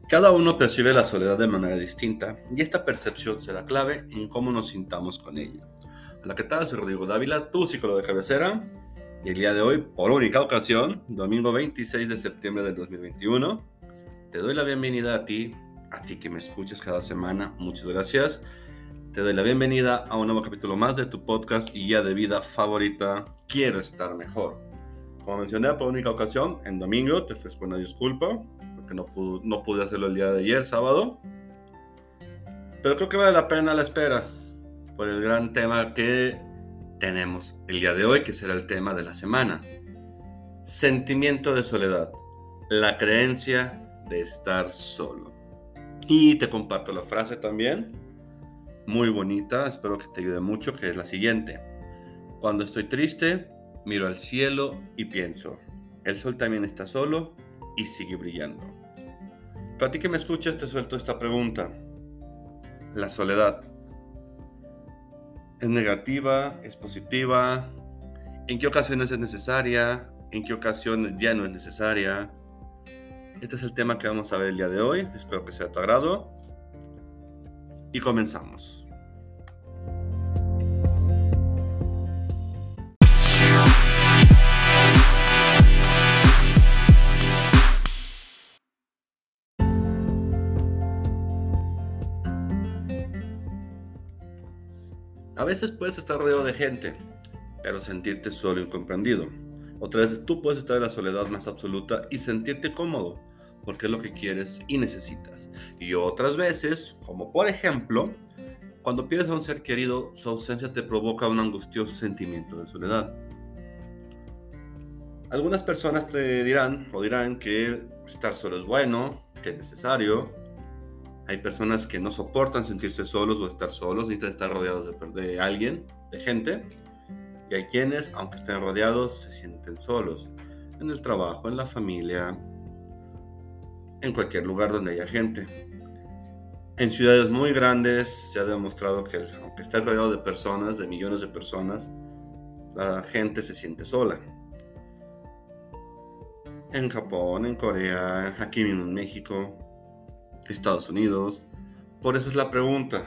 Cada uno percibe la soledad de manera distinta y esta percepción será clave en cómo nos sintamos con ella. Hola, ¿qué tal? Soy Rodrigo Dávila, tu psicólogo de cabecera, y el día de hoy, por única ocasión, domingo 26 de septiembre del 2021, te doy la bienvenida a ti que me escuchas cada semana, muchas gracias. Te doy la bienvenida a un nuevo capítulo más de tu podcast y guía de vida favorita, Quiero estar mejor. Como mencioné por única ocasión, en domingo te ofrezco una disculpa porque no pude hacerlo el día de ayer, sábado. Pero creo que vale la pena la espera por el gran tema que tenemos el día de hoy, que será el tema de la semana. Sentimiento de soledad, la creencia de estar solo. Y te comparto la frase también, muy bonita, espero que te ayude mucho, que es la siguiente. Cuando estoy triste, miro al cielo y pienso, el sol también está solo y sigue brillando. Para ti que me escuchas, te suelto esta pregunta. La soledad, ¿es negativa? ¿Es positiva? ¿En qué ocasiones es necesaria? ¿En qué ocasiones ya no es necesaria? Este es el tema que vamos a ver el día de hoy. Espero que sea de tu agrado. Y comenzamos. A veces puedes estar rodeado de gente, pero sentirte solo e incomprendido. Otras veces tú puedes estar en la soledad más absoluta y sentirte cómodo, porque es lo que quieres y necesitas. Y otras veces, como por ejemplo, cuando pierdes a un ser querido, su ausencia te provoca un angustioso sentimiento de soledad. Algunas personas te dirán que estar solo es bueno, que es necesario. Hay personas que no soportan sentirse solos o estar solos, necesitan estar rodeados de alguien, de gente. Y hay quienes, aunque estén rodeados, se sienten solos. En el trabajo, en la familia, en cualquier lugar donde haya gente. En ciudades muy grandes se ha demostrado que aunque estés rodeado de personas, de millones de personas, la gente se siente sola. En Japón, en Corea, aquí mismo en México, Estados Unidos. Por eso es la pregunta.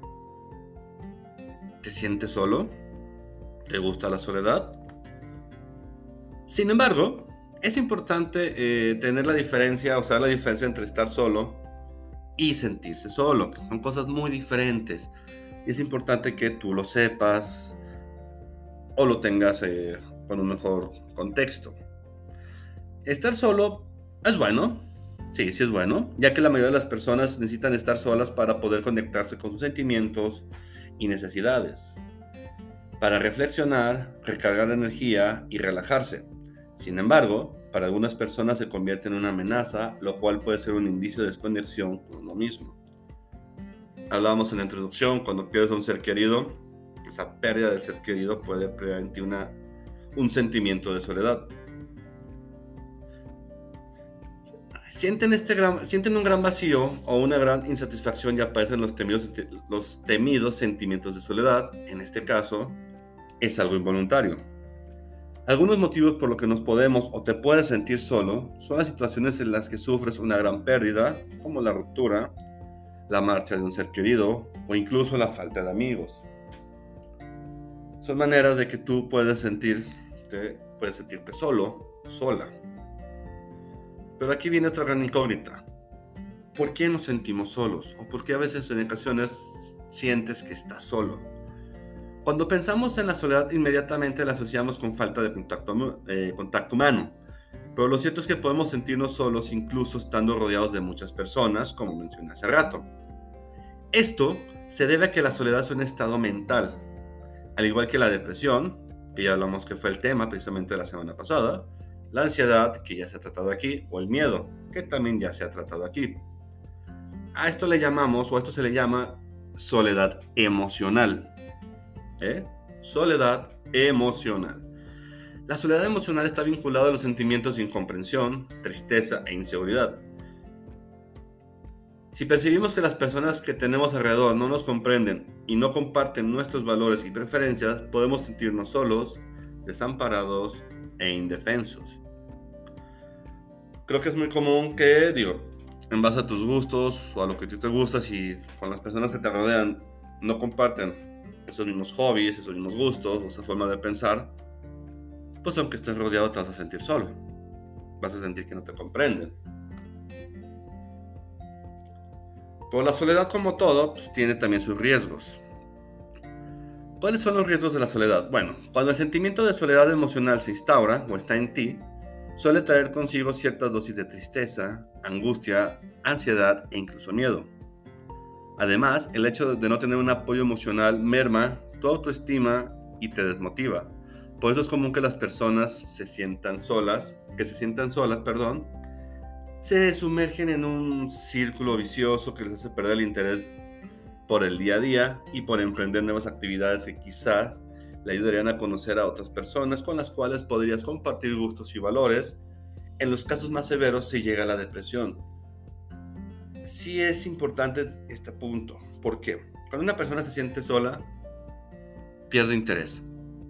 ¿Te sientes solo? ¿Te gusta la soledad? Sin embargo, es importante tener la diferencia, o sea, la diferencia entre estar solo y sentirse solo, que son cosas muy diferentes. Y es importante que tú lo sepas o lo tengas con un mejor contexto. Estar solo es bueno, sí es bueno, ya que la mayoría de las personas necesitan estar solas para poder conectarse con sus sentimientos y necesidades, para reflexionar, recargar energía y relajarse. Sin embargo, para algunas personas se convierte en una amenaza, lo cual puede ser un indicio de desconexión con uno mismo. Hablábamos en la introducción, cuando pierdes a un ser querido, esa pérdida del ser querido puede crear en ti un sentimiento de soledad. Sienten un gran vacío o una gran insatisfacción y aparecen los temidos sentimientos de soledad. En este caso, es algo involuntario. Algunos motivos por los que nos podemos o te puedes sentir solo son las situaciones en las que sufres una gran pérdida, como la ruptura, la marcha de un ser querido o incluso la falta de amigos. Son maneras de que tú puedes sentirte solo, sola. Pero aquí viene otra gran incógnita. ¿Por qué nos sentimos solos? ¿O por qué a veces en ocasiones sientes que estás solo? Cuando pensamos en la soledad, inmediatamente la asociamos con falta de contacto humano. Pero lo cierto es que podemos sentirnos solos incluso estando rodeados de muchas personas, como mencioné hace rato. Esto se debe a que la soledad es un estado mental, al igual que la depresión, que ya hablamos que fue el tema precisamente la semana pasada, la ansiedad, que ya se ha tratado aquí, o el miedo, que también ya se ha tratado aquí. A esto se le llama soledad emocional. Soledad emocional. La soledad emocional está vinculada a los sentimientos de incomprensión, tristeza e inseguridad. Si percibimos que las personas que tenemos alrededor no nos comprenden y no comparten nuestros valores y preferencias, podemos sentirnos solos, desamparados e indefensos. Creo que es muy común que, en base a tus gustos o a lo que a ti te gusta, si con las personas que te rodean no comparten esos mismos hobbies, esos mismos gustos, o esa forma de pensar, pues aunque estés rodeado te vas a sentir solo, vas a sentir que no te comprenden. Pero la soledad, como todo, pues tiene también sus riesgos. ¿Cuáles son los riesgos de la soledad? Bueno, cuando el sentimiento de soledad emocional se instaura o está en ti, suele traer consigo cierta dosis de tristeza, angustia, ansiedad e incluso miedo. Además, el hecho de no tener un apoyo emocional merma tu autoestima y te desmotiva. Por eso es común que las personas se sientan solas, se sumergen en un círculo vicioso que les hace perder el interés por el día a día y por emprender nuevas actividades que quizás le ayudarían a conocer a otras personas con las cuales podrías compartir gustos y valores. En los casos más severos se llega a la depresión. Sí es importante este punto. ¿Por qué? Cuando una persona se siente sola, pierde interés.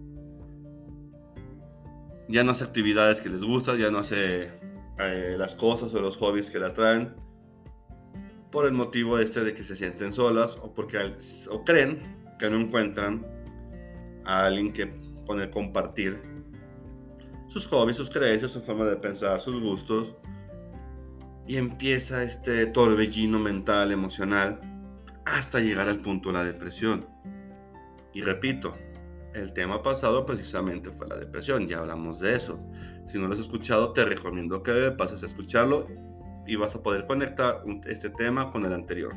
Ya no hace actividades que les gustan, ya no hace las cosas o los hobbies que la atraen, por el motivo de que se sienten solas o creen que no encuentran a alguien con el compartir sus hobbies, sus creencias, su forma de pensar, sus gustos, y empieza este torbellino mental, emocional, hasta llegar al punto de la depresión. Y repito, el tema pasado precisamente fue la depresión, ya hablamos de eso. Si no lo has escuchado, te recomiendo que pases a escucharlo y vas a poder conectar este tema con el anterior.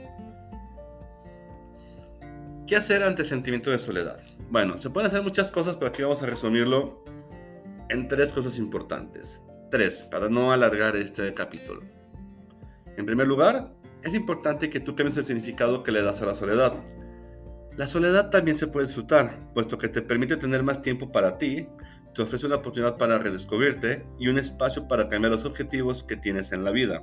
¿Qué hacer ante el sentimiento de soledad? Bueno, se pueden hacer muchas cosas, pero aquí vamos a resumirlo en 3 cosas importantes. 3, para no alargar este capítulo. En primer lugar, es importante que tú cambies el significado que le das a la soledad. La soledad también se puede disfrutar, puesto que te permite tener más tiempo para ti, te ofrece una oportunidad para redescubrirte y un espacio para cambiar los objetivos que tienes en la vida.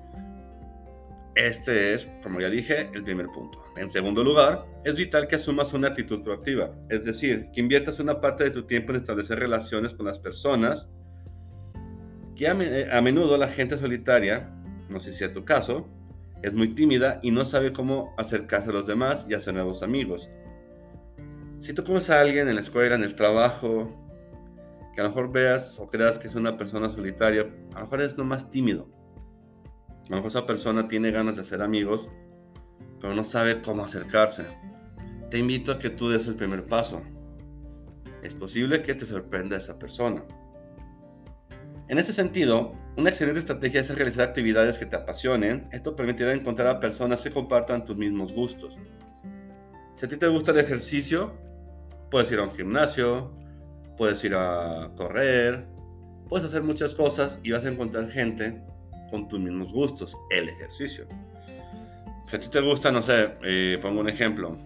Este es, como ya dije, el primer punto. En segundo lugar, es vital que asumas una actitud proactiva, es decir, que inviertas una parte de tu tiempo en establecer relaciones con las personas, que a menudo la gente solitaria, no sé si es tu caso, es muy tímida y no sabe cómo acercarse a los demás y hacer nuevos amigos. Si tú conoces a alguien en la escuela, en el trabajo, que a lo mejor veas o creas que es una persona solitaria, a lo mejor es nomás tímido. A lo mejor esa persona tiene ganas de hacer amigos, pero no sabe cómo acercarse. Te invito a que tú des el primer paso. Es posible que te sorprenda esa persona. En ese sentido, una excelente estrategia es realizar actividades que te apasionen. Esto permitirá encontrar a personas que compartan tus mismos gustos. Si a ti te gusta el ejercicio, puedes ir a un gimnasio, puedes ir a correr, puedes hacer muchas cosas y vas a encontrar gente con tus mismos gustos, el ejercicio. Si a ti te gusta, no sé, pongo un ejemplo,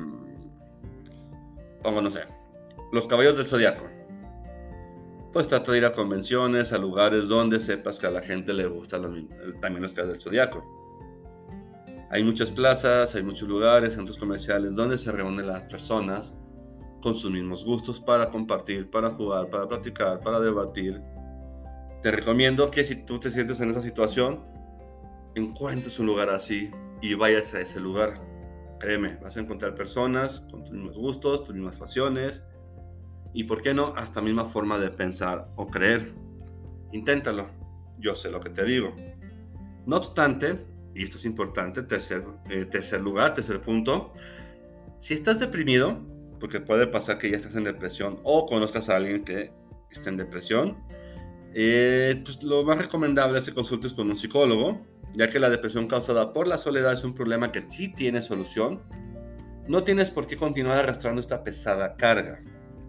los caballos del Zodiaco. Pues trata de ir a convenciones, a lugares donde sepas que a la gente le gustan también los caballos del Zodiaco. Hay muchas plazas, hay muchos lugares, centros comerciales donde se reúnen las personas con sus mismos gustos para compartir, para jugar, para platicar, para debatir. Te recomiendo que si tú te sientes en esa situación, encuentres un lugar así y vayas a ese lugar. Créeme, vas a encontrar personas con tus mismos gustos, tus mismas pasiones y, ¿por qué no?, hasta misma forma de pensar o creer. Inténtalo, yo sé lo que te digo. No obstante, y esto es importante, tercer punto, si estás deprimido, porque puede pasar que ya estés en depresión o conozcas a alguien que está en depresión, pues lo más recomendable es que consultes con un psicólogo, ya que la depresión causada por la soledad es un problema que sí tiene solución. No tienes por qué continuar arrastrando esta pesada carga.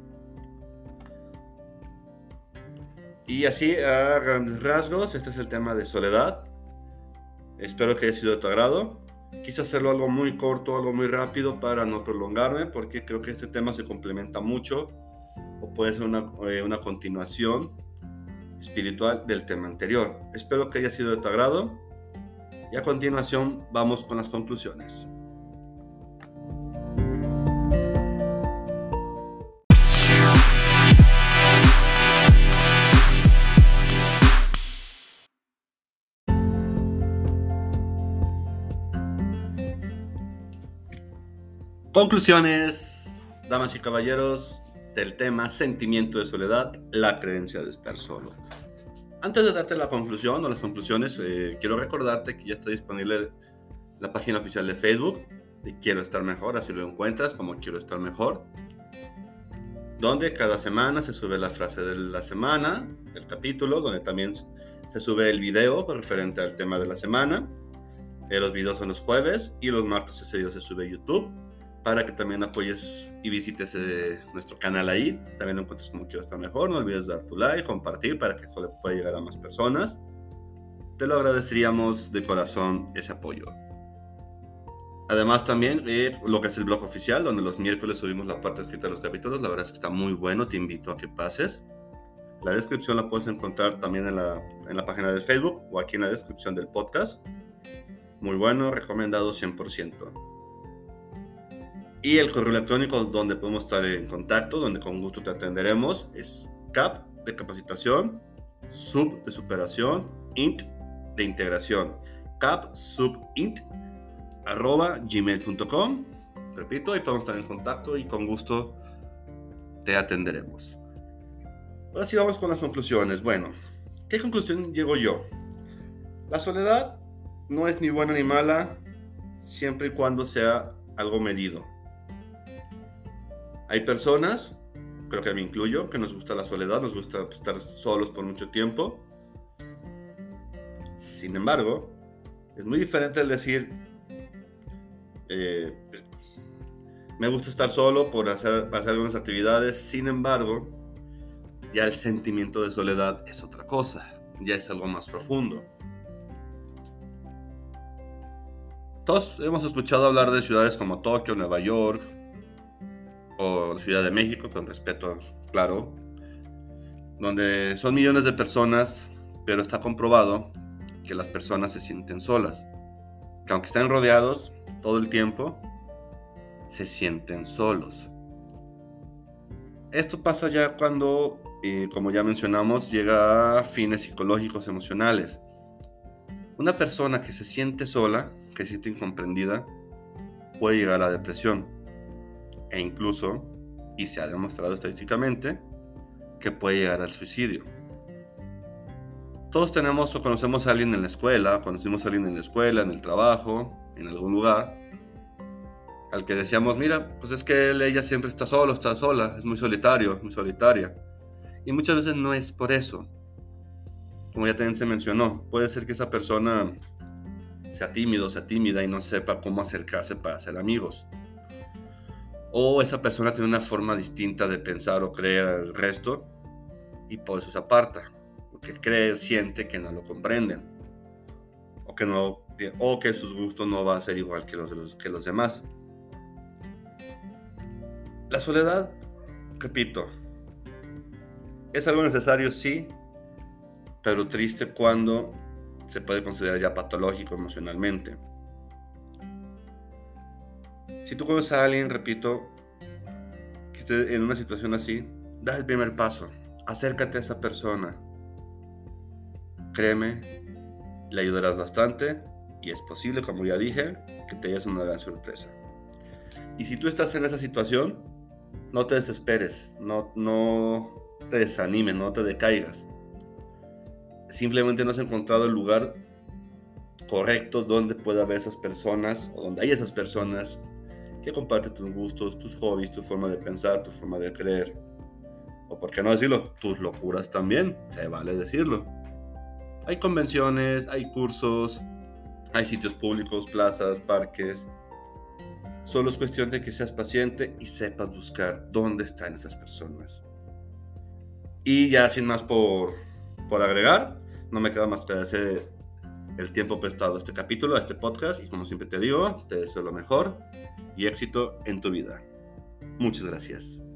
Y así, a grandes rasgos, este es el tema de soledad. Espero que haya sido de tu agrado. Quise hacerlo algo muy corto, algo muy rápido para no prolongarme, porque creo que este tema se complementa mucho o puede ser una continuación espiritual del tema anterior. Espero que haya sido de tu agrado y a continuación vamos con las conclusiones. Conclusiones, damas y caballeros, del tema sentimiento de soledad, la creencia de estar solo. Antes de darte la conclusión o las conclusiones, quiero recordarte que ya está disponible la página oficial de Facebook de Quiero Estar Mejor, así lo encuentras como Quiero Estar Mejor, donde cada semana se sube la frase de la semana, el capítulo, donde también se sube el video referente al tema de la semana. Los videos son los jueves y los martes ese video se sube a YouTube, para que también apoyes y visites nuestro canal ahí. También lo encuentras como Quiero Estar Mejor. No olvides dar tu like, compartir para que esto le pueda llegar a más personas. Te lo agradeceríamos de corazón ese apoyo. Además también lo que es el blog oficial, donde los miércoles subimos la parte escrita de los capítulos. La verdad es que está muy bueno, te invito a que pases. La descripción la puedes encontrar también en la página de Facebook o aquí en la descripción del podcast. Muy bueno, recomendado 100%. Y el correo electrónico donde podemos estar en contacto, donde con gusto te atenderemos, es CAP de capacitación, SUB de superación, INT de integración, capsubint@gmail.com. Repito, ahí podemos estar en contacto y con gusto te atenderemos. Ahora sí vamos con las conclusiones. Bueno, ¿qué conclusión llego yo? La soledad no es ni buena ni mala, siempre y cuando sea algo medido. Hay personas, creo que me incluyo, que nos gusta la soledad, nos gusta estar solos por mucho tiempo. Sin embargo, es muy diferente el decir, me gusta estar solo por hacer algunas actividades. Sin embargo, ya el sentimiento de soledad es otra cosa, ya es algo más profundo. Todos hemos escuchado hablar de ciudades como Tokio, Nueva York o Ciudad de México, con respeto, claro, donde son millones de personas, pero está comprobado que las personas se sienten solas, que aunque estén rodeados todo el tiempo, se sienten solos. Esto pasa ya cuando, como ya mencionamos, llega a fines psicológicos, emocionales. Una persona que se siente sola, que se siente incomprendida, puede llegar a la depresión. E incluso, y se ha demostrado estadísticamente, que puede llegar al suicidio. Todos tenemos o conocemos a alguien en la escuela, conocimos a alguien en la escuela, en el trabajo, en algún lugar, al que decíamos, mira, pues es que ella siempre está solo, está sola, es muy solitario, muy solitaria. Y muchas veces no es por eso. Como ya también se mencionó, puede ser que esa persona sea tímido, sea tímida y no sepa cómo acercarse para hacer amigos. O esa persona tiene una forma distinta de pensar o creer al resto y por eso se aparta, porque cree, siente que no lo comprenden o que sus gustos no van a ser igual que los demás. La soledad, repito, es algo necesario, sí, pero triste cuando se puede considerar ya patológico emocionalmente. Si tú conoces a alguien, repito, que esté en una situación así, da el primer paso, acércate a esa persona. Créeme, le ayudarás bastante y es posible, como ya dije, que te lleves una gran sorpresa. Y si tú estás en esa situación, no te desesperes, no te desanimes, no te decaigas. Simplemente no has encontrado el lugar correcto donde pueda haber esas personas o donde hay esas personas que comparten tus gustos, tus hobbies, tu forma de pensar, tu forma de creer. O por qué no decirlo, tus locuras también, se vale decirlo. Hay convenciones, hay cursos, hay sitios públicos, plazas, parques. Solo es cuestión de que seas paciente y sepas buscar dónde están esas personas. Y ya sin más por agregar, no me queda más que agradecer el tiempo prestado a este capítulo, a este podcast, y como siempre te digo, te deseo lo mejor y éxito en tu vida. Muchas gracias.